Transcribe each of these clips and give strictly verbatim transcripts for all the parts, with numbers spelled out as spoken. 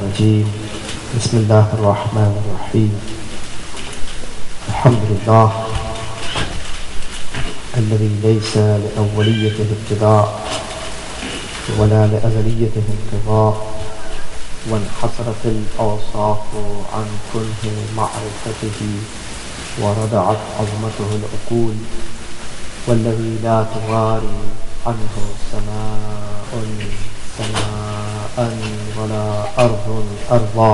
الرجيم بسم الله الرحمن الرحيم الحمد لله الذي ليس لأوليته ابتداء ولا لأزليته انقضاء وانحصرت الأوصاف عن كنه معرفته وردعت عظمته العقول والذي لا تغاري عنه سماء سماء ولا أرض أرضا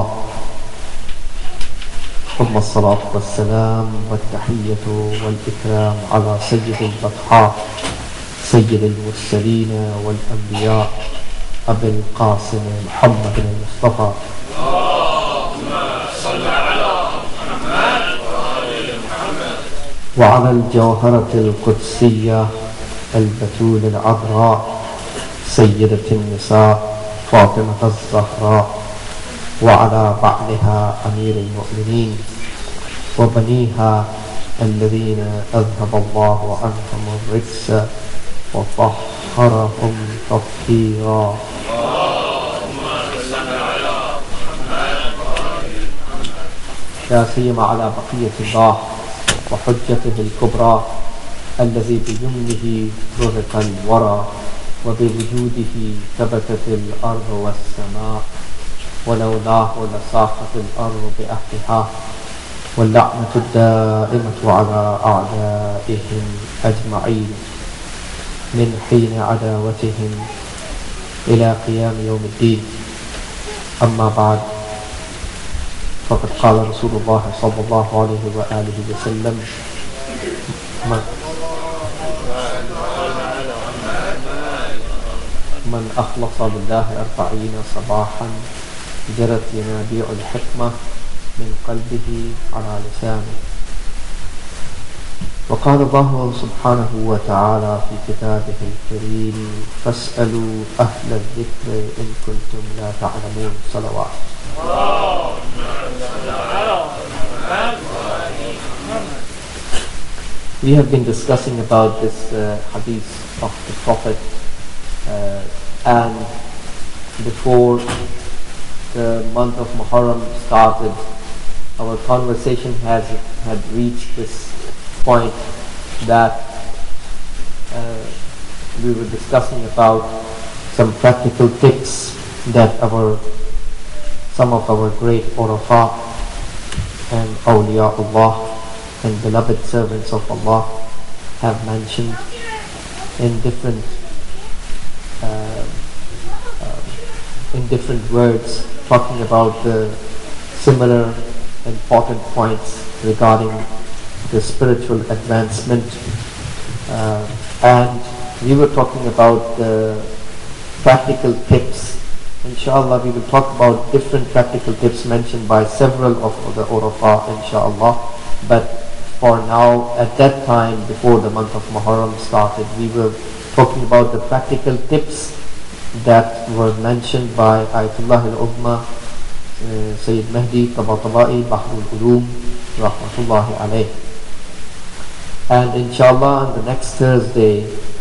ثم الصلاة والسلام والتحية والإكرام على سيد البطحاء سيد المرسلين والأنبياء أبي القاسم محمد المصطفى اللهم صل على محمد وآل محمد وعلى الجوهرة القدسية البتول العذراء سيدة النساء فاطمة الزهراء وعلى بعلها أمير المؤمنين وبنيها الذين أذهب الله عنهم الرجس وطهرهم تطهيرا. اللهم صل على محمد وآل محمد لا سيما على بقية الله وحجته الكبرى الذي بيمنه رزق الورى وبوجوده ثبتت الأرض والسماء ولولاه لساقت الأرض بأهلها واللعنة الدائمة على أعدائهم أجمعين من حين عداوتهم إلى قيام يوم الدين. أما بعد، فقد قال رسول الله صلى الله عليه وآله وسلم: من من أخلص لله أربعين صباحا جرت ينابيع الحكمة من قلبه على لسانه. وقال الله سبحانه وتعالى في كتابه الكريم: فاسألوا أهل الذكر إن كنتم لا تعلمون. صلوات. We have been discussing about this uh, hadith of the Prophet uh, and before the month of Muharram started, our conversation has had reached this point that uh, we were discussing about some practical tips that our some of our great Urafa and Awliyaullah and beloved servants of Allah have mentioned in different uh, uh, in different words, talking about the similar important points regarding the spiritual advancement, uh, and we were talking about the practical tips. Inshallah, we will talk about different practical tips mentioned by several of the Urafa, inshallah. But for now, at that time, before the month of Muharram started, we were talking about the practical tips that were mentioned by Ayatullah al-Uzma, uh, Sayyid Mahdi Tabatabai Bahrul Ulum Rahmatullahi alayh. And inshallah, on the next Thursday,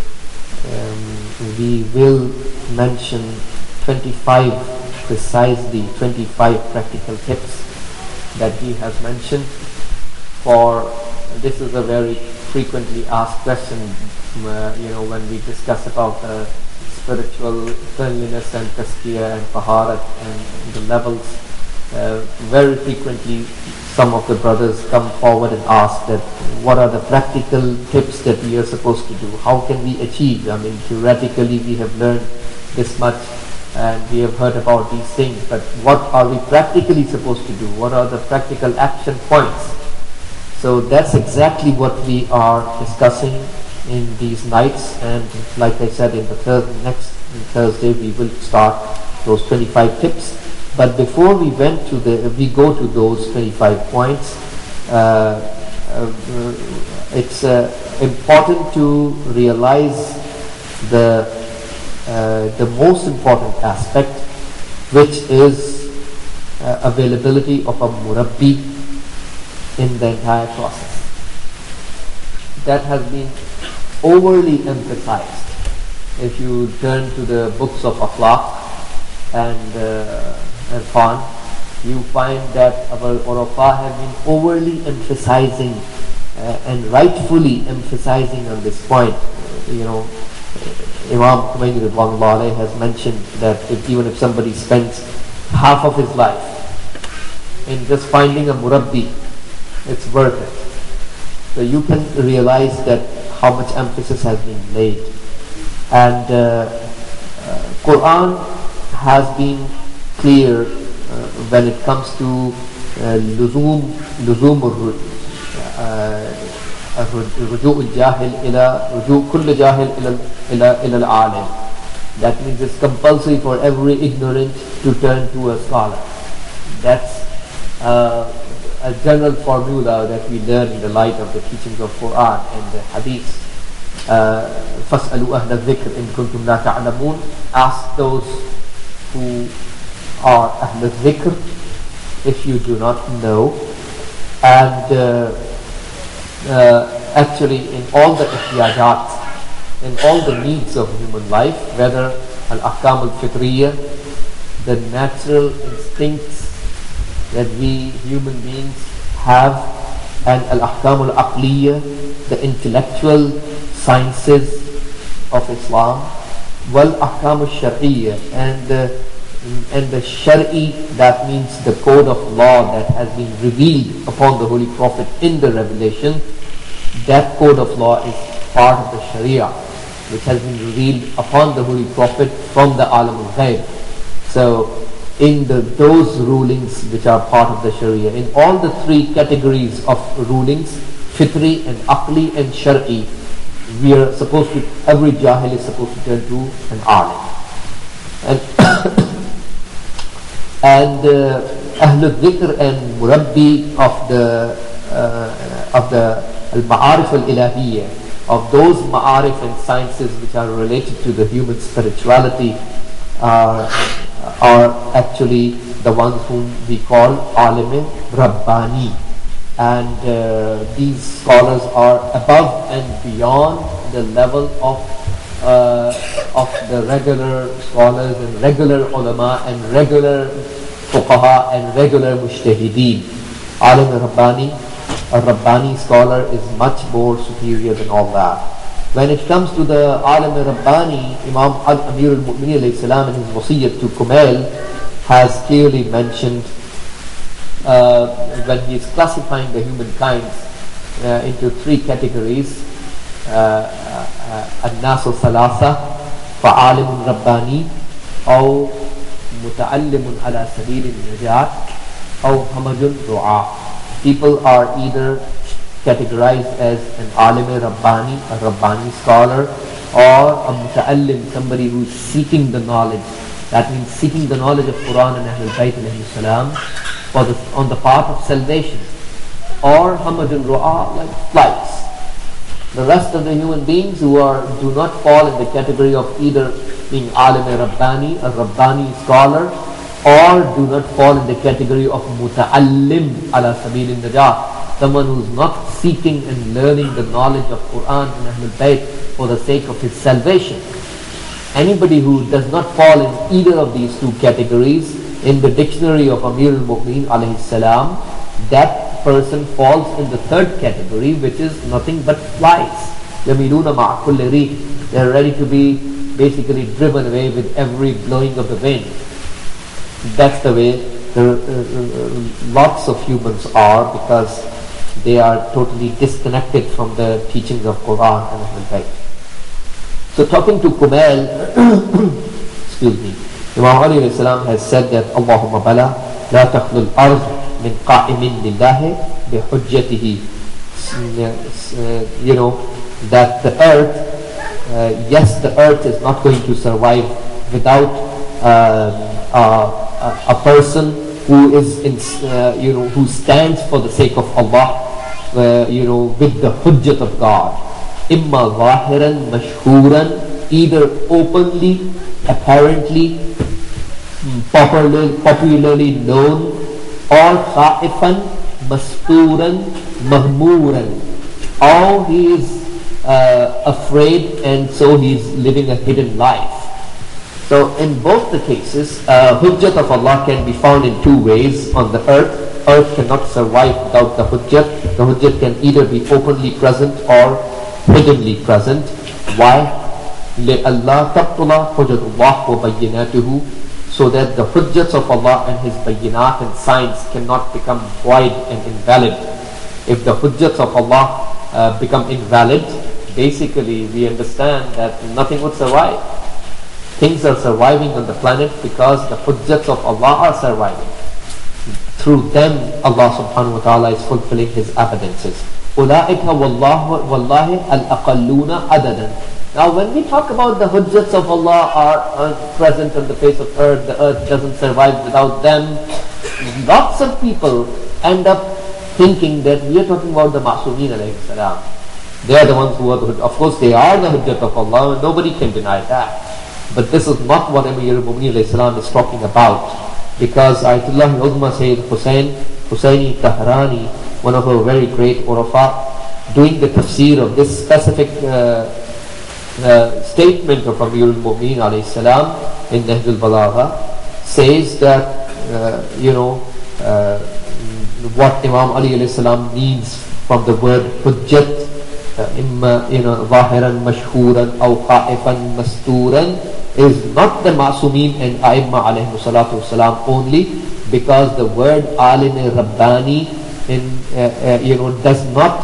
um, we will mention twenty-five, precisely twenty-five practical tips that he has mentioned. For this is a very frequently asked question, uh, you know, when we discuss about uh, spiritual cleanliness and tazkiyah and taharat and the levels. Uh, very frequently, some of the brothers come forward and ask that what are the practical tips that we are supposed to do? How can we achieve? I mean, theoretically we have learned this much and we have heard about these things, but what are we practically supposed to do? What are the practical action points? So that's exactly what we are discussing in these nights, and like I said, in the thir- next Thursday we will start those twenty-five tips. But before we went to the, we go to those twenty-five points, uh, uh, it's uh, important to realize the uh, the most important aspect, which is uh, availability of a murabbi in the entire process. That has been overly emphasized. If you turn to the books of akhlaq and uh, upon, you find that our Urafa have been overly emphasizing uh, and rightfully emphasizing on this point. You know, Imam Khomeini Ridwanullah alayhi has mentioned that if, even if somebody spends half of his life in just finding a murabbi, it's worth it. So you can realize that how much emphasis has been laid. And uh, uh, Quran has been clear uh, when it comes to uh, luzum, luzum رجوع الجاهل إلى رجوع كل جاهل إلى إلى إلى العالم. That means it's compulsory for every ignorant to turn to a scholar. That's uh, a general formula that we learn in the light of the teachings of Quran and the Hadith. فَاسْأَلُوا أَهْلَ الذِّكْرِ إِن كُنْتُمْ لَا تَعْلَمُونَ. Ask those who are أهل الذكر if you do not know. And uh, uh, actually in all the ihtiyajat, in all the needs of human life, whether al-ahkam al-fitriya, the natural instincts that we human beings have, and al-ahkam al-aqliya, the intellectual sciences of Islam, wal-ahkam al-shar'iyya, and the and the shari, that means the code of law that has been revealed upon the Holy Prophet in the revelation. That code of law is part of the Sharia, which has been revealed upon the Holy Prophet from the Alam al-Ghaib. So in the, those rulings which are part of the Sharia, in all the three categories of rulings, fitri and aqli and shar'i, we are supposed to, every jahil is supposed to turn to an alim. And and uh, Ahlul Dhikr and Murabbi of the uh, of the Al-Ma'arif Al-Ilahiyya, of those Ma'arif and sciences which are related to the human spirituality, are, are actually the ones whom we call Alim Rabbani. And uh, these scholars are above and beyond the level of uh, of the regular scholars and regular ulama and regular fuqaha and regular mujtahideen. Alim Rabbani, a Rabbani scholar, is much more superior than all that. When it comes to the Alim Rabbani, Imam Amir al-Mu'minin alayhi salam in his wasiyyat to Kumail has clearly mentioned uh, when he is classifying the humankind uh, into three categories: الناس ثلاثة فعالم رباني أو متعلم على سبيل النجاة أو همج رعاة. People are either categorized as an alim rabbani, a rabbani scholar, or a muta'allim, somebody who is seeking the knowledge. That means seeking the knowledge of Quran and Ahlul Bayt alayhi salam for the, on the path of salvation. Or hamaj ru'a, like flies. The rest of the human beings who are do not fall in the category of either being alim rabbani, a rabbani scholar, or do not fall in the category of muta'allim ala sabil najah, someone who is not seeking and learning the knowledge of Quran and Ahlul Bayt for the sake of his salvation. Anybody who does not fall in either of these two categories, in the dictionary of Amir al-Mu'minin alayhi salam, that person falls in the third category, which is nothing but flies. يَمِلُونَ مَعَ كُلِّ رِيحٍ. They are ready to be basically driven away with every blowing of the wind. That's the way the, uh, uh, lots of humans are, because they are totally disconnected from the teachings of Quran and Ahlul Bayt. So talking to Kumail, excuse me, Imam Ali alayhi salam has said that Allahumma bala la takhlu al-ard min qa'imin lillahi bihujjatihi. You know, that the earth, uh, yes, the earth is not going to survive without uh, uh, a person who is in, uh, you know, who stands for the sake of Allah, uh, you know, with the hujjat of God. Imma zahiran mashhuran, either openly, apparently, popularly, popularly known, or khaifan masturan mahmuran, or he is uh, afraid and so he is living a hidden life. So in both the cases, uh, hujjat of Allah can be found in two ways on the earth. Earth cannot survive without the hujjat. The hujjat can either be openly present or hiddenly present. Why? لِأَلَّا تَبْطُلَ حُجَّةُ اللَّهِ وَبَيِّنَاتُهُ, so that the hujjats of Allah and His bayinat and signs cannot become void and invalid. If the hujjats of Allah uh, become invalid, basically we understand that nothing would survive. Things are surviving on the planet because the hujjats of Allah are surviving. Through them, Allah subhanahu wa ta'ala is fulfilling His evidences. أُولَٰئِكَ وَاللَّهِ وَاللَّهِ الْأَقَلُّونَ عَدَدًا. Now when we talk about the hujjats of Allah are uh, present on the face of earth, the earth doesn't survive without them, lots of people end up thinking that we are talking about the Ma'sumeen alayhi salam. They are the ones who are the, of course they are the hujjat of Allah, and nobody can deny that. But this is not what Amir al-Mu'mineen alayhi salam is talking about. Because Ayatollah al-Uzma Sayyid Hussain, Hussaini Tahrani, one of our very great urafa, doing the tafsir of this specific uh, uh, statement of Amir al-Mu'mineen alayhi salam in Nahj al-Balagha, says that, uh, you know, uh, what Imam Ali alayhi salam means from the word hujjat, imma, you know, zahiran mashhuran aw khaifan masturan, is not the Ma'sumeen and A'imma alayhi salatu wasalam only, because the word alim rabbani in uh, uh, you know does not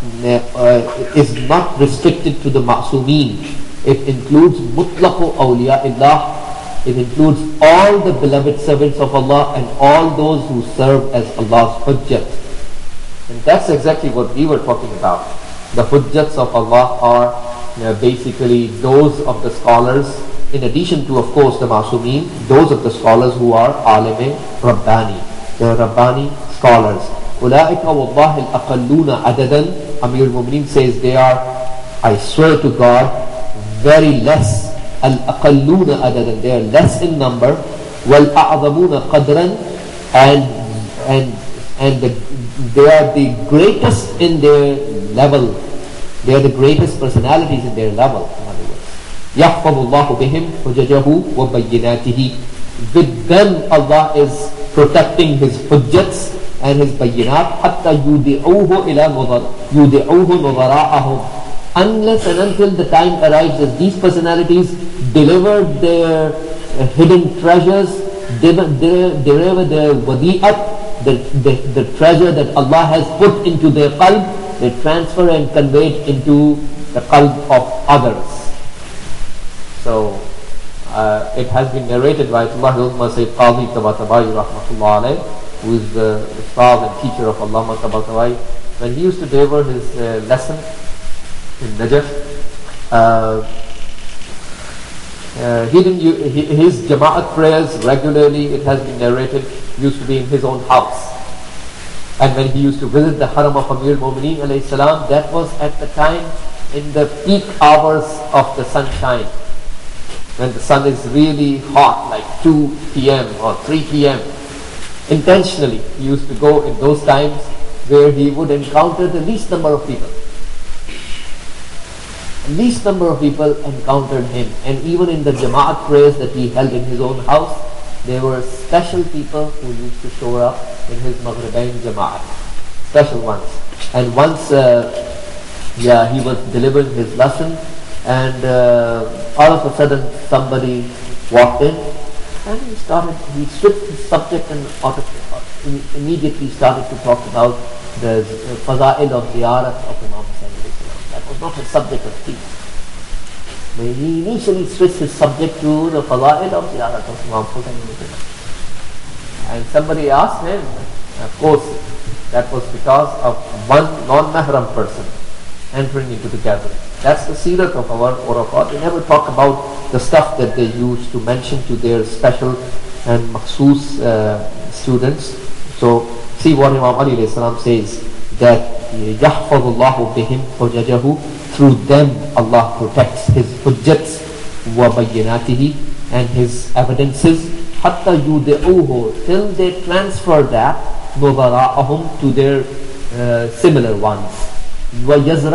uh, is not restricted to the Ma'sumeen. It includes mutlaqu awliya'illah. It includes all the beloved servants of Allah and all those who serve as Allah's hujjat. And that's exactly what we were talking about. The hujjats of Allah are you know, basically those of the scholars, in addition to, of course, the Ma'sumeen, those of the scholars who are Alime Rabbani. They are Rabbani scholars. أُولَٰئِكَ وَاللَّهِ الْأَقَلُّونَ عَدَدًا. Amir al-Mu'mineen says they are, I swear to God, very less. Al-Aqalluna adadan, they are less in number. Wal-A'zamuna qadran, and and and the, they are the greatest in their level. They are the greatest personalities in their level. In other words, يَحْفَظُ اللَّهُ بِهِمْ حُجَجَهُ وَبَيِّنَاتِهِ. With them Allah is protecting His hujjats and His bayinat. حَتَّى يُدِعُوهُ إِلَى يُدِعُوهُ نُظَرَاءَهُمْ. Unless and until the time arrives that these personalities deliver their uh, hidden treasures, deliver, deliver their wadi'at, the, the, the treasure that Allah has put into their qalb, they transfer and convey it into the qalb of others. So, uh, it has been narrated by Ayatollah al-Uzma Sayyid Qadi Tabatabai rahmatullah alayh, who is the ustad and teacher of Allama Tabatabai. When he used to deliver his uh, lesson in Najaf, uh, uh, he didn't use, he, his Jama'at prayers regularly, it has been narrated, used to be in his own house. And when he used to visit the Haram of Amir al-Mu'mineen alayhi salam, that was at the time in the peak hours of the sunshine, when the sun is really hot, like two p.m. or three p.m. Intentionally, he used to go in those times where he would encounter the least number of people. Least number of people encountered him, and even in the Jama'at prayers that he held in his own house, there were special people who used to show up in his Maghribain Jama'at, special ones. And once, uh, yeah, he was delivering his lesson, and uh, all of a sudden somebody walked in, and he started, he switched his subject and auto, immediately started to talk about the Faza'il of Ziyarat of Imam Hussain. That was not his subject of speech. But he initially switched his subject to the Fada'il of Ziyarat of Imam Hussain. And somebody asked him, of course, that was because of one non-mahram person entering into the gathering. That's the seerat of our urafat. They never talk about the stuff that they used to mention to their special and makhsus uh, students. So, see what Imam Ali alayhi salam says, that يَحْفَظُ اللَّهُ بِهِمْ حُجَجَهُ, through them Allah protects His hujjats وَبَيِّنَاتِهِ, and His evidences, حَتَّى يُدِعُوهُ, till they transfer that نُظَرَاءَهُمْ, to their uh, similar ones,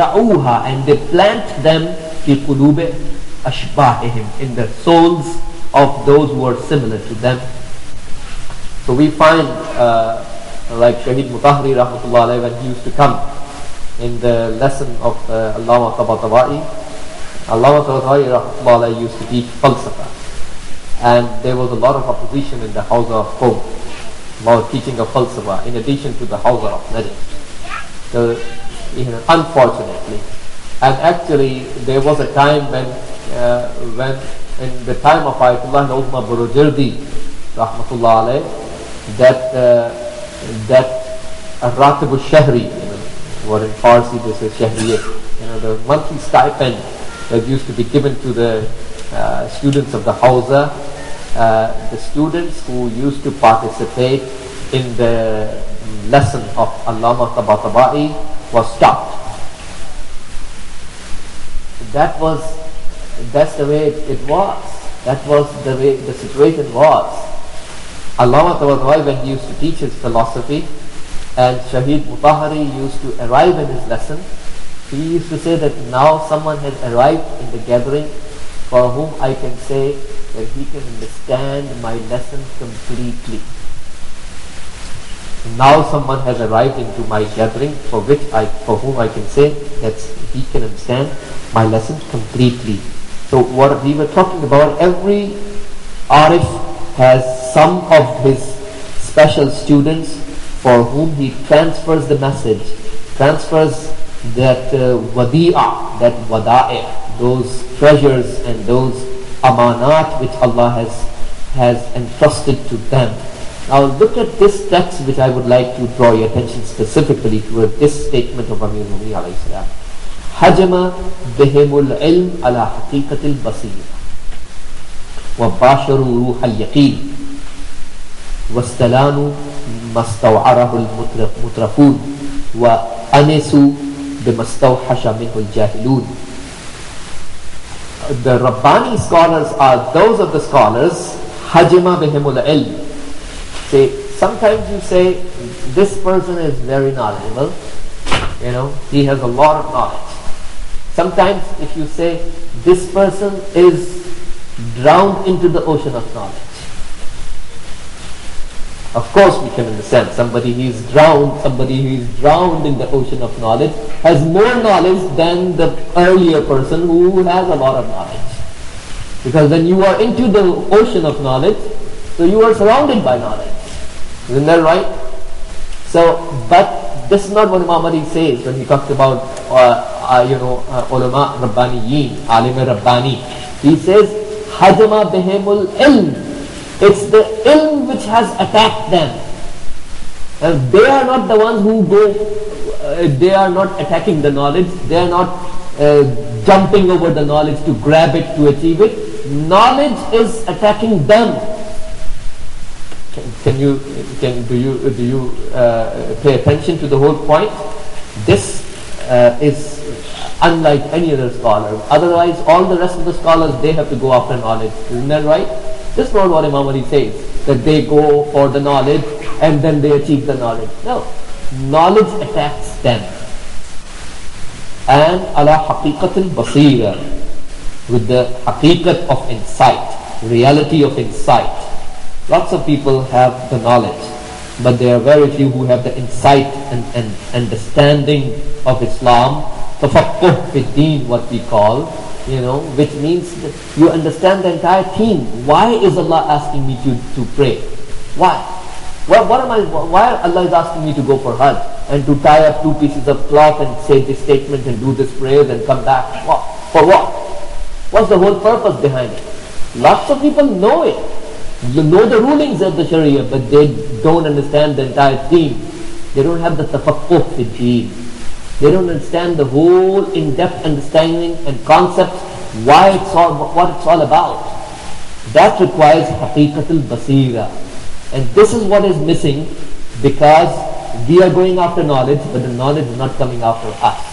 وَيَزْرَعُوهَا, and they plant them فِي قُلُوبِ أَشْبَاهِهِمْ, in the souls of those who are similar to them. So we find uh, like Shaheed Mutahari rahmatullah alayhi, when he used to come in the lesson of uh, Allama Tabatabai, Allama Tabatabai rahmatullah alayhi used to teach falsafa, and there was a lot of opposition in the Hawza of Qawm about teaching of falsafa in addition to the Hawza of Najm. So, you know, unfortunately, and actually there was a time when uh, when in the time of Ayatollah Uzma Burujerdi rahmatullah alayhi, that uh, that Ratib al-Shahri, you know, or in Farsi this is Shahriyat, you know, the monthly stipend that used to be given to the uh, students of the Hawza, uh, the students who used to participate in the lesson of Allama Tabatabai was stopped. That was, that's the way it, it was. That was the way the situation was. Allama Tabatabai, when he used to teach his philosophy, and Shaheed Mutahari used to arrive in his lesson, he used to say that now someone has arrived in the gathering for whom I can say that he can understand my lesson completely. Now someone has arrived into my gathering for which I, for whom I can say that he can understand my lesson completely. So what we were talking about, every Arif has some of his special students for whom he transfers the message, transfers that uh, wadi'a, that wada'i, those treasures and those amanat which Allah has, has entrusted to them. Now look at this text which I would like to draw your attention specifically to, this statement of Amir Mumini alayhi salam. Hajama bihimul ilm ala haqiqatil basir wa basharu ruh al-yaqeen wastalanu mastaw'arahu al-mutrafun wa anisu bimastawhasha minhu al-jahilun. The Rabbani scholars are those of the scholars, hajama bihimul ilm. Say, sometimes you say, this person is very knowledgeable, you know, he has a lot of knowledge. Sometimes if you say, this person is drowned into the ocean of knowledge. Of course we can understand, somebody who is drowned, somebody who is drowned in the ocean of knowledge has more knowledge than the earlier person who has a lot of knowledge. Because when you are into the ocean of knowledge, so you are surrounded by knowledge. Isn't that right? So, but this is not what Imam Ali says when he talks about, uh, uh, you know, uh, ulama Rabbaniyin, alim Rabbani. He says, hajama bihimul ilm. It's the ilm which has attacked them. And they are not the ones who go, uh, they are not attacking the knowledge, they are not uh, jumping over the knowledge to grab it, to achieve it. Knowledge is attacking them. Can, can you, can, do you, do you uh, pay attention to the whole point? This uh, is unlike any other scholar. Otherwise, all the rest of the scholars, they have to go after knowledge. Isn't that right? This is not what Imam Ali says, that they go for the knowledge and then they achieve the knowledge. No. Knowledge attacks them. And ala haqiqatil basira, with the haqiqat of insight, reality of insight. Lots of people have the knowledge, but there are very few who have the insight and, and understanding of Islam, tafaqquh fi deen, what we call, you know, which means that you understand the entire theme. Why is Allah asking me to, to pray? Why? What, what am I, why Allah is asking me to go for Hajj and to tie up two pieces of cloth and say this statement and do this prayer and come back? What? For what? What's the whole purpose behind it? Lots of people know it. You know the rulings of the Sharia, but they don't understand the entire theme. They don't have the tafaqquh fi deen. They don't understand the whole in-depth understanding and concept, why it's all, what it's all about. That requires haqiqatul basira. And this is what is missing, because we are going after knowledge, but the knowledge is not coming after us.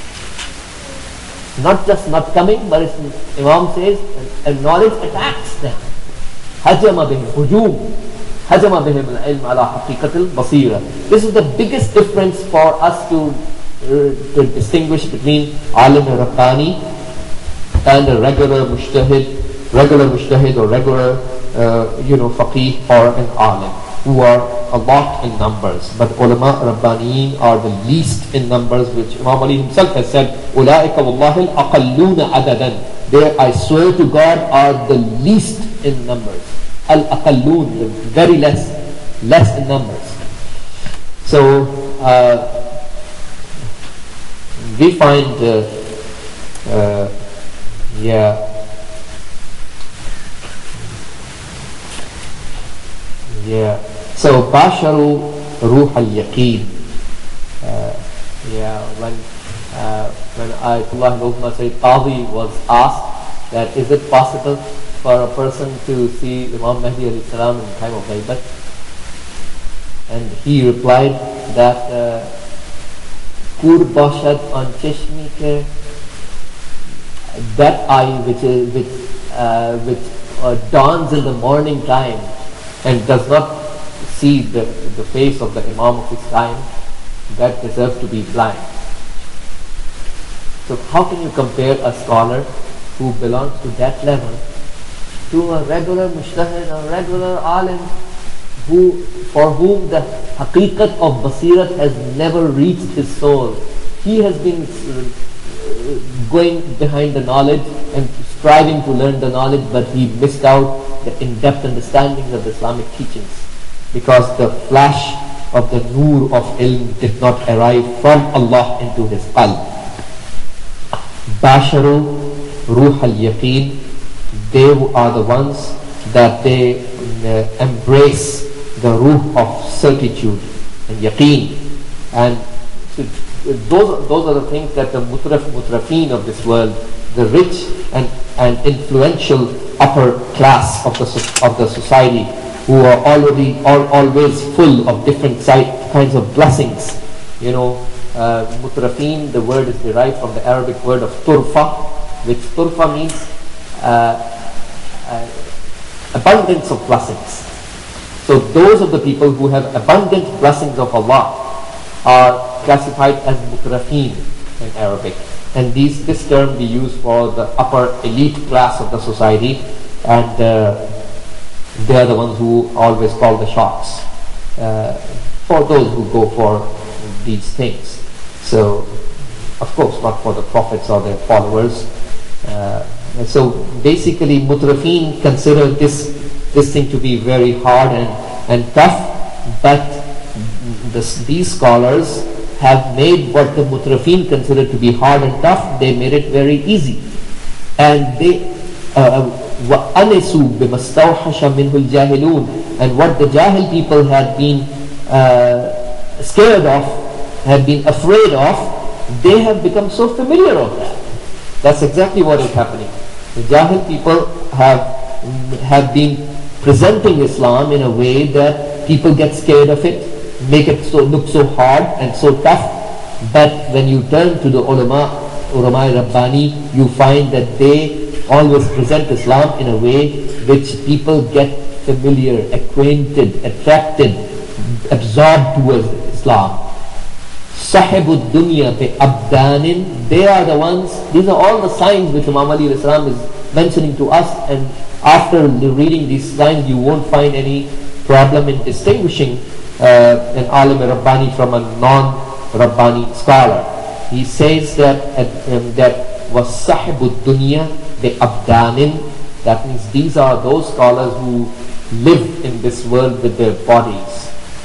Not just not coming, but it's, Imam says, and knowledge attacks them. Hajama bihim hujum. Hajama bihim al-ilm ala haqiqatil basira. This is the biggest difference for us to, uh, to distinguish between alim Rabbani and a regular mujtahid regular mujtahid or regular, uh, you know, faqih or an alim, who are a lot in numbers. But ulama rabbaniyin are the least in numbers, which Imam Ali himself has said, أُولَٰئِكَ وَاللَّهِ الْأَقَلُّونَ عَدَدًا. They, I swear to God, are the least in numbers. Al-aqallun, very less, less in numbers. So, uh, we find, uh, uh, yeah, yeah. So, Basharu Ruh al-Yaqeen. Uh, yeah, when uh, when Ayatollah Sayyid Qadhi was asked that is it possible for a person to see Imam Mahdi alayhi salam in the time of Ghaibat, and he replied that Kur bashad on cheshmi ke, that eye which is which uh, which uh, dawns in the morning time and does not see the, the face of the Imam of his time, that deserves to be blind. So how can you compare a scholar who belongs to that level to a regular mujtahid, a regular alim, who, for whom the haqiqat of basirat has never reached his soul? He has been uh, going behind the knowledge and striving to learn the knowledge, but he missed out the in-depth understanding of the Islamic teachings, because the flash of the nur of ilm did not arrive from Allah into his qalb. Basharu Ruh al-Yaqeen, they are the ones that they uh, embrace the ruh of certitude and yaqeen. And so those, those are the things that the mutraf, mutrafeen of this world, the rich and, and influential upper class of the, of the society, who are already all, always full of different kinds of blessings. You know, uh, mutrafeen, the word is derived from the Arabic word of turfa, which turfa means uh, uh, abundance of blessings. So those of the people who have abundant blessings of Allah are classified as mutrafeen in Arabic. And these, this term we use for the upper elite class of the society, and uh, they are the ones who always call the shots uh, for those who go for these things. So, of course, not for the prophets or their followers. Uh, so basically, mutrafeen consider this this thing to be very hard and, and tough, but this, these scholars have made what the mutrafeen consider to be hard and tough, they made it very easy. And they وَأَنِسُوا بِمَسْتَوْحَشَ مِنْهُ الْجَاهِلُونَ, and what the Jahil people had been uh, scared of, had been afraid of, they have become so familiar of that. That's exactly what is happening. The Jahil people have have been presenting Islam in a way that people get scared of it, make it so look so hard and so tough. But when you turn to the ulama, ulama Rabbani, you find that they always present Islam in a way which people get familiar, acquainted, attracted, absorbed towards Islam. Sahibud dunya bi abdanin, they are the ones, these are all the signs which Imam Ali Islam is mentioning to us, and after reading these signs you won't find any problem in distinguishing uh, an alim Rabbani from a non-Rabbani scholar. He says that um, that was sahibud dunya bi abdanin, that means these are those scholars who live in this world with their bodies.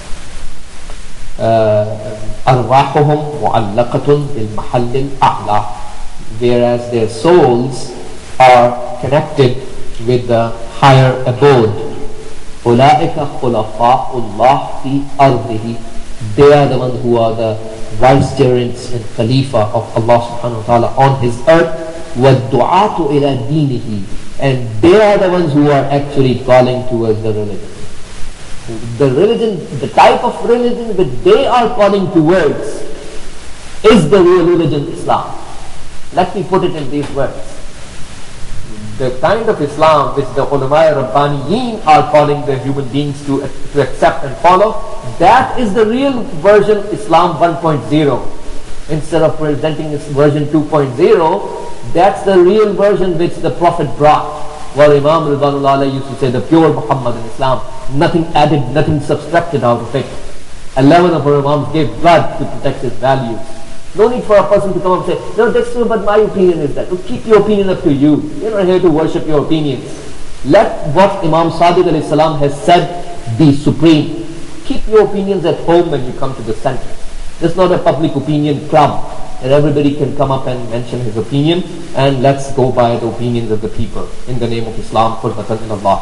أرواحهم معلقة بالمحل الأعلى, whereas their souls are connected with the higher abode. أولئك خلفاء الله في أرضه, they are the ones who are the vicegerents and khalifa of Allah subhanahu wa ta'ala on his earth. وَالدُّعَاةُ إِلَى دِينِهِ, and they are the ones who are actually calling towards the religion. The religion, the type of religion that they are calling towards is the real religion, Islam. Let me put it in these words. The kind of Islam which the ulama Rabbaniyin are calling the human beings to, to accept and follow, that is the real version, Islam one point oh. Instead of presenting its version two point oh, that's the real version which the Prophet brought. what Imam Ridwanullah alayhi used to say, the pure Muhammad in Islam, nothing added, nothing subtracted out of it. Eleven of our Imams gave blood to protect his values. No need for a person to come and say, no, that's true, but my opinion is that. Keep your opinion up to you. You're not here to worship your opinions. Let what Imam Sadiq alayhi salam has said be supreme. Keep your opinions at home when you come to the center. It's not a public opinion club and everybody can come up and mention his opinion, and let's go by the opinions of the people in the name of Islam, qurbatan ila Allah.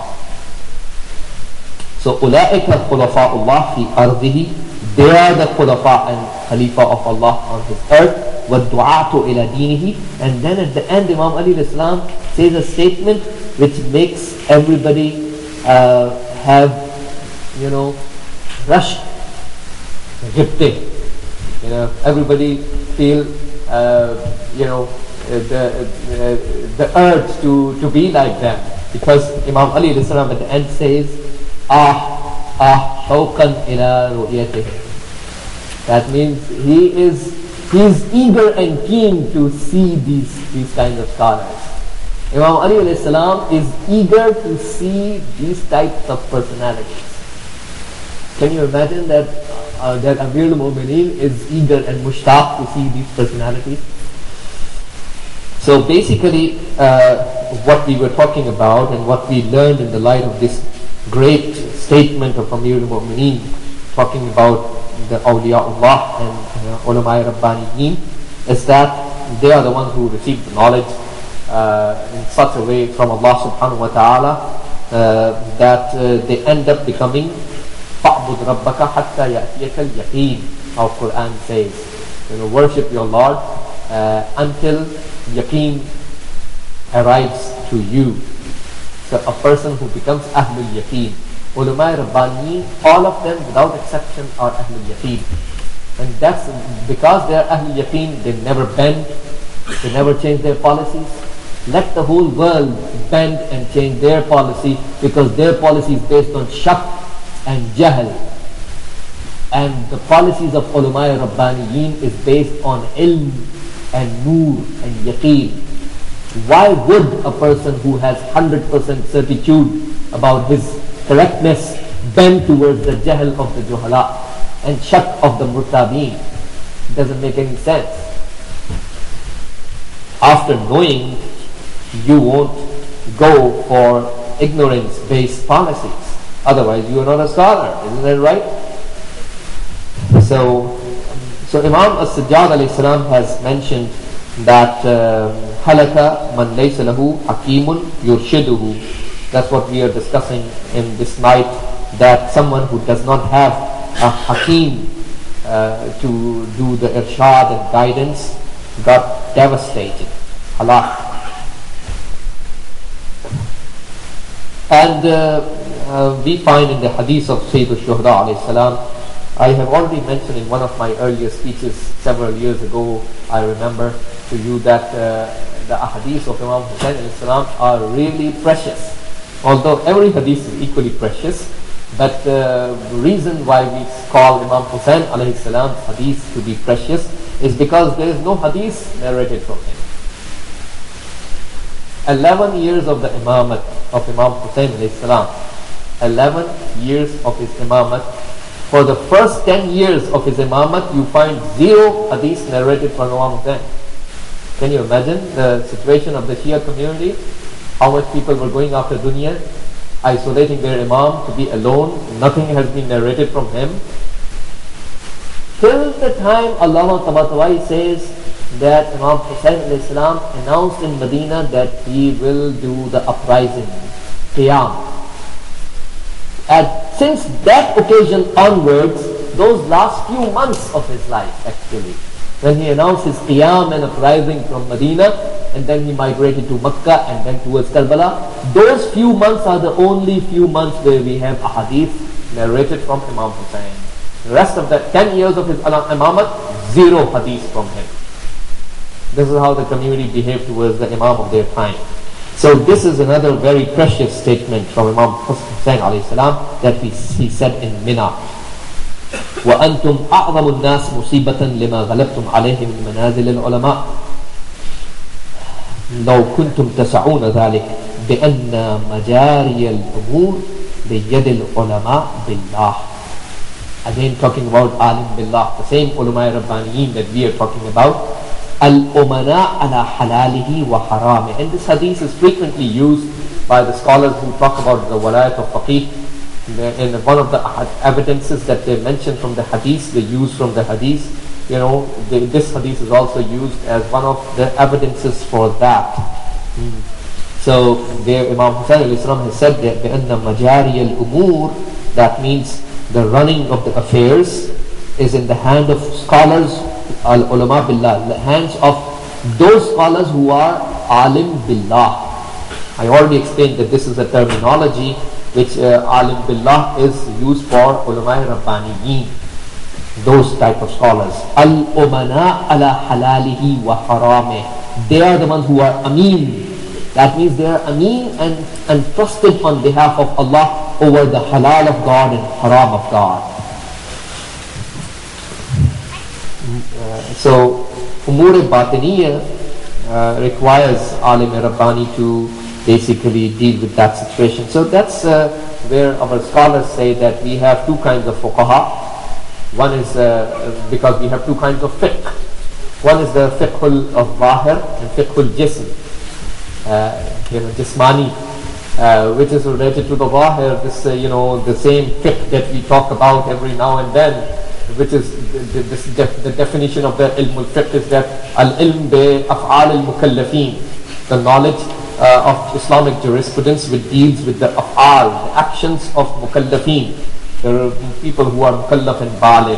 So أولئك خلفاء الله في أرضه, they are the khulafa and khalifa of Allah on his earth. وَالدُّعَاةُ إِلَى دِينِهِ, and then at the end Imam Ali al-Islam says a statement which makes everybody uh, have, you know, rush, gifted. You know, everybody feel, uh, you know, the uh, the urge to, to be like them, because Imam Ali al-Islam at the end says, Ah, ah, shawqan ila ru'yatihi. That means he is he is eager and keen to see these these kinds of scholars. Imam Ali alayhi salam is eager to see these types of personalities. Can you imagine that uh, that Amir al-Mu'mineen is eager and mushtaq to see these personalities? So basically, uh, what we were talking about and what we learned in the light of this great statement of Amir al-Mu'mineen, talking about the awliyaullah and uh, ulama rabbaniyin, is that they are the ones who received the knowledge uh, in such a way from Allah subhanahu wa ta'ala uh, that uh, they end up becoming فَعْبُدْ رَبَّكَ حَتَّى يَأْتِيَكَ الْيَقِينَ. Our Quran says, you know, worship your Lord uh, until yaqeen arrives to you. So a person who becomes Ahlul Yaqeen, Ulama Rabbani, all of them without exception are Ahlul Yaqeen. And that's because they are Ahlul Yaqeen, they never bend, they never change their policies. Let the whole world bend and change their policy, because their policy is based on shak and jahl. And the policies of Ulama Rabbaniyin is based on ilm and nur and yaqeen. Why would a person who has one hundred percent certitude about his correctness bend towards the jahl of the juhala and shak of the murtabeen? It doesn't make any sense. After knowing, you won't go for ignorance-based policies. Otherwise, you are not a scholar. Isn't that right? So, so Imam As-Sajjad alayhi salam has mentioned that halaka man laysa lahu hakimun yurshiduhu. That's what we are discussing in this night, that someone who does not have a hakim uh, to do the irshad and guidance got devastated. Halak. And uh, uh, we find in the hadith of Sayyid al-Shuhada alayhi salam, I have already mentioned in one of my earlier speeches several years ago, I remember to you, that uh, the ahadith of Imam Hussain alayhi salam are really precious. Although every hadith is equally precious, but the reason why we call Imam Hussain alayhi salam's hadith to be precious is because there is no hadith narrated from him. Eleven years of the imamat of Imam Hussain alayhi salam, eleven years of his imamat. For the first ten years of his imamat, you find zero hadith narrated from Imam Hussain. Can you imagine the situation of the Shia community? How much people were going after dunya, isolating their imam to be alone, nothing has been narrated from him. Till the time Allah Ta'ala says that Imam Hussain alayhi salam announced in Medina that he will do the uprising, Qiyam. And since that occasion onwards, those last few months of his life actually, when he announced his Qiyam and uprising from Medina, and then he migrated to Makkah and then towards Karbala, those few months are the only few months where we have a hadith narrated from Imam Hussain. The rest of the ten years of his imamat, zero hadith from him. This is how the community behaved towards the imam of their time. So this is another very precious statement from Imam Hussain alayhi salam that he, he said in Mina. وَأَنْتُمْ أَعْظَمُ النَّاسِ مُصِيبَةً لِمَا غَلَبْتُمْ عَلَيْهِ مِنْ مَنَازِلِ الْعُلَمَاءِ لَوْ كُنْتُمْ تَسَعُونَ ذَلِكَ بأن مجاري الأمور بيد العلماء بالله. Again talking about alim billah, the same ulama rabbaniyin that we are talking about. Al-umana ala halalihi wa harami. And this hadith is frequently used by the scholars who talk about the walayat of faqih. In one of the evidences that they mention from the hadith, they use from the hadith, you know, the, this hadith is also used as one of the evidences for that. Mm. So there Imam Hussain al-Islam has said that بأن مجاري الأمور, that means the running of the affairs is in the hand of scholars, al-ulama billah, the hands of those scholars who are alim billah. I already explained that this is a terminology which uh, alim billah is used for ulama rabbaniyin, those type of scholars. Al-umana ala halalihi wa harame. They are the ones who are ameen. That means they are ameen and, and trusted on behalf of Allah over the halal of God and haram of God. Uh, so, umur batiniya uh, requires alim rabbani to basically deal with that situation. So that's uh, where our scholars say that we have two kinds of fuqaha. One is uh, because we have two kinds of fiqh. One is the fiqh of zahir and fiqh al-jism. Uh, you know, jismani, uh, which is related to the zahir, this, uh, you know, the same fiqh that we talk about every now and then, which is the, the, this def, the definition of the ilm al-fiqh is that al-ilm bi af'al al-mukallafeen, the knowledge uh, of Islamic jurisprudence which deals with the af'al, the actions of mukallafeen. There are people who are mukallaf and baligh.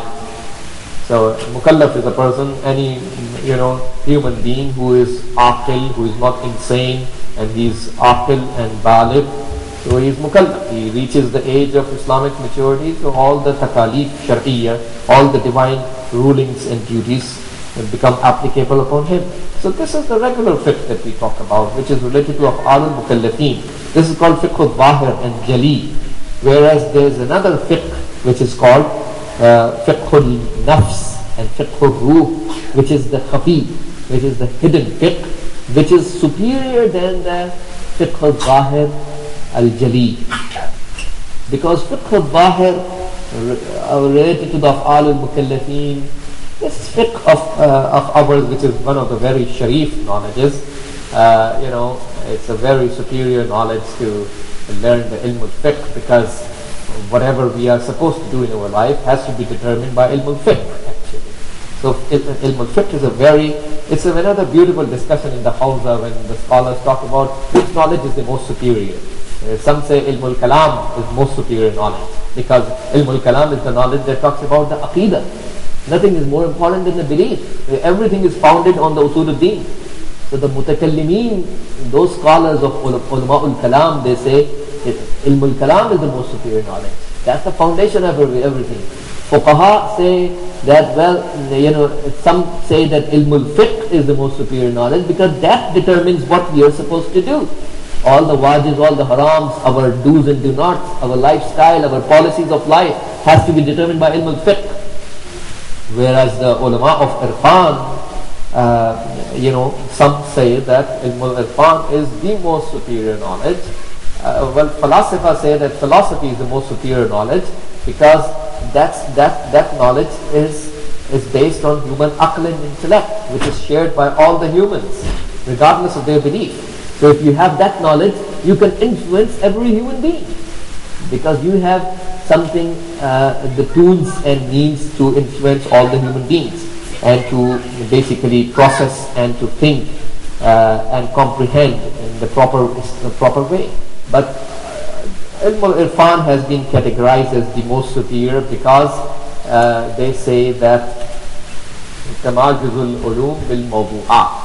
So mukallaf is a person, any you know human being who is aqil, who is not insane, and he is aqil and baligh. So he is mukallaf. He reaches the age of Islamic maturity, so all the takalif shar'iyya, all the divine rulings and duties will become applicable upon him. So this is the regular fiqh that we talk about, which is related to af'al al-mukallafeen. This is called fiqh al-zahir and jali. Whereas there is another fiqh which is called uh, fiqh al-nafs and fiqh al-ruh, which is the khafi, which is the hidden fiqh, which is superior than the fiqh al-zahir al-jali. Because fiqh al-zahir uh, related to the af'al al-mukallafeen, this fiqh of, uh, of ours, which is one of the very sharif knowledges, uh, you know, it's a very superior knowledge to learn the ilm al-fiqh, because whatever we are supposed to do in our life has to be determined by ilm al-fiqh actually. So ilm al-fiqh is a very, it's another beautiful discussion in the Hawza when the scholars talk about which knowledge is the most superior. Uh, some say ilm al-kalam is most superior knowledge, because ilm al-kalam is the knowledge that talks about the aqidah. Nothing is more important than the belief. Everything is founded on the usul al-deen. So the mutakallimin, those scholars of ulama al-kalam, they say ilm al-kalam is the most superior knowledge. That's the foundation of everything. Fuqaha say that, well, you know, some say that ilm al-fiqh is the most superior knowledge because that determines what we are supposed to do. All the wajibs, all the harams, our do's and do nots, our lifestyle, our policies of life has to be determined by ilm al-fiqh. Whereas the ulama of irfan, uh, you know, some say that ilm al-irfan is the most superior knowledge. Uh, well, philosophers say that philosophy is the most superior knowledge because that's, that, that knowledge is, is based on human aql and intellect, which is shared by all the humans, regardless of their belief. So if you have that knowledge, you can influence every human being because you have something, uh, the tools and means to influence all the human beings and to basically process and to think uh, and comprehend in the proper, the proper way. But uh, ilm al-irfan has been categorized as the most superior because uh, they say that tamajuzul ulum bil mawdu'at,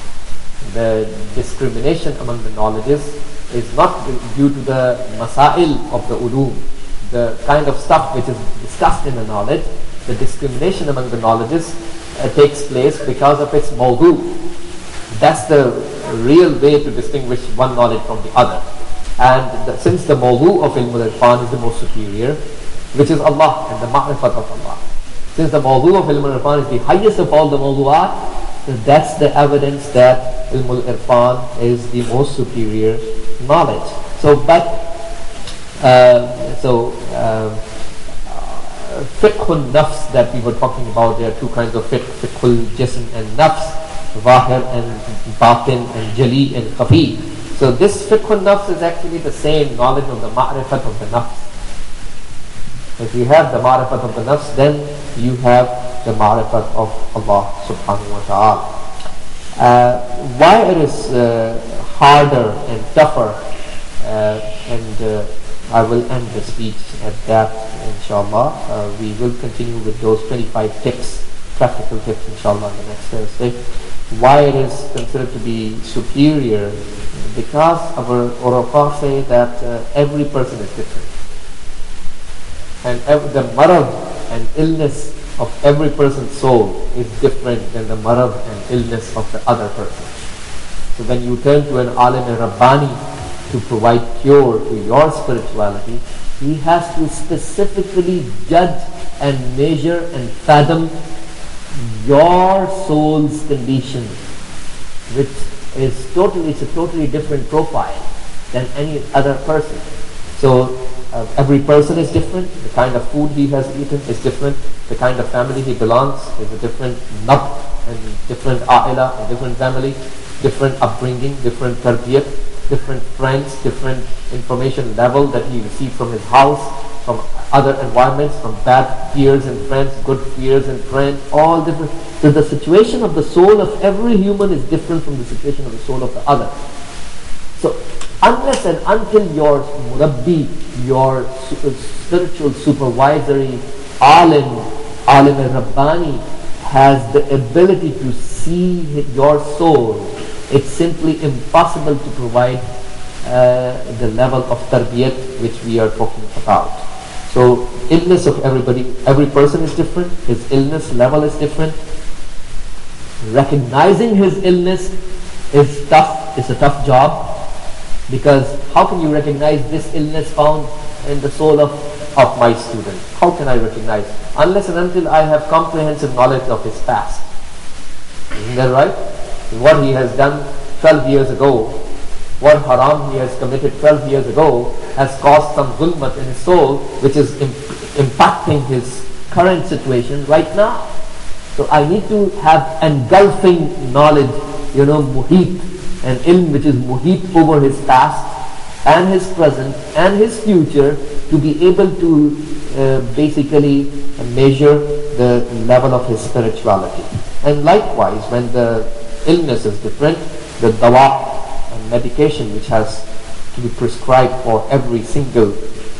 the discrimination among the knowledges is not due to the masail of the ulum, the kind of stuff which is discussed in the knowledge. The discrimination among the knowledges uh, takes place because of its mawdu. That's the real way to distinguish one knowledge from the other. And the, since the mawdu of ilm al-irfan is the most superior, which is Allah and the ma'rifat of Allah, since the mawdu of ilm al-irfan is the highest of all the mawdu'at, that's the evidence that ilm al-irfan is the most superior knowledge. So, but uh, so uh, fiqhul nafs that we were talking about, there are two kinds of fiqh, fiqhul jism and nafs, zahir and batin and jali and khafi. So this fiqhul nafs is actually the same knowledge of the ma'rifat of the nafs. If you have the ma'rifat of the nafs, then you have the ma'rifat of Allah subhanahu wa ta'ala. Uh, why it is uh, harder and tougher, uh, and uh, I will end the speech at that, inshallah. Uh, we will continue with those twenty-five tips, practical tips, inshallah, on the next Thursday. Why it is considered to be superior? Because our Urafa say that uh, every person is different. And ev- the marad and illness of every person's soul is different than the marad and illness of the other person. So when you turn to an alim Rabbani to provide cure to your spirituality, he has to specifically judge and measure and fathom your soul's condition, which is totally, it's a totally different profile than any other person. So uh, every person is different, the kind of food he has eaten is different, the kind of family he belongs is a different nab and different a'ila and different family, different upbringing, different tarbiyat, different friends, different information level that he received from his house, from other environments, from bad peers and friends, good peers and friends, all different. So the situation of the soul of every human is different from the situation of the soul of the other. So unless and until your murabbi, your spiritual supervisory alim, alim al-Rabbani has the ability to see your soul, it's simply impossible to provide uh, the level of tarbiyat which we are talking about. So illness of everybody, every person is different, his illness level is different. Recognizing his illness is tough, it's a tough job, because how can you recognize this illness found in the soul of, of my student? How can I recognize? Unless and until I have comprehensive knowledge of his past. Isn't that right? What he has done twelve years ago, what haram he has committed twelve years ago has caused some zulmat in his soul, which is imp- impacting his current situation right now. So I need to have engulfing knowledge, you know, muhit, an ilm which is muhit over his past and his present and his future, to be able to uh, basically measure the level of his spirituality. And likewise, when the illness is different, the dawa and medication which has to be prescribed for every single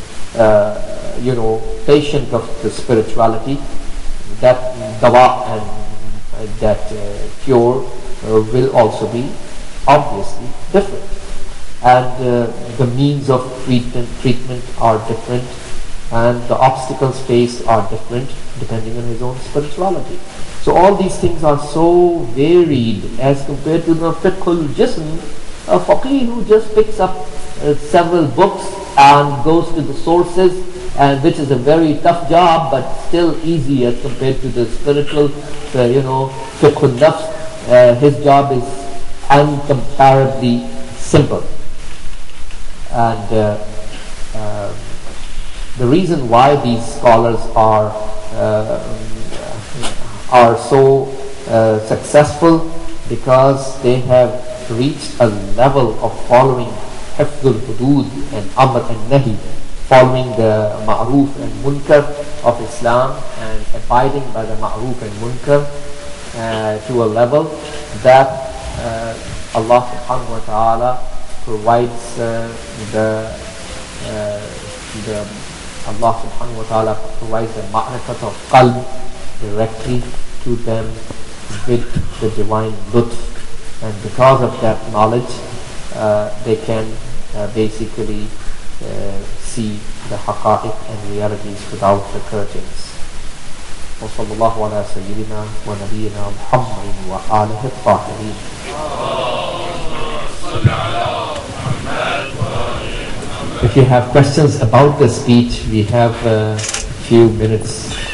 uh, you know patient of the spirituality, that dawa and uh, that uh, cure uh, will also be obviously different, and uh, the means of treatment treatment are different, and the obstacles faced are different depending on his own spirituality. So all these things are so varied as compared to the fiqhul jism, a faqih who just picks up uh, several books and goes to the sources, and which is a very tough job, but still easy as compared to the spiritual, uh, you know, fiqhul nafs. Uh, his job is uncomparably simple. And uh, uh, the reason why these scholars are uh, are so uh, successful, because they have reached a level of following hifdul hudud and amr and nahi, following the ma'roof and munkar of Islam and abiding by the ma'roof and munkar uh, to a level that uh, Allah subhanahu wa ta'ala provides uh, the uh, the Allah subhanahu wa ta'ala provides the ma'rifat of qalb directly to them with the divine lutf, and because of that knowledge uh, they can uh, basically uh, see the haqa'iq and realities without the curtains. وصلى الله على سيدنا ونبينا محمد وآله الطاهرين. If you have questions about the speech, we have a few minutes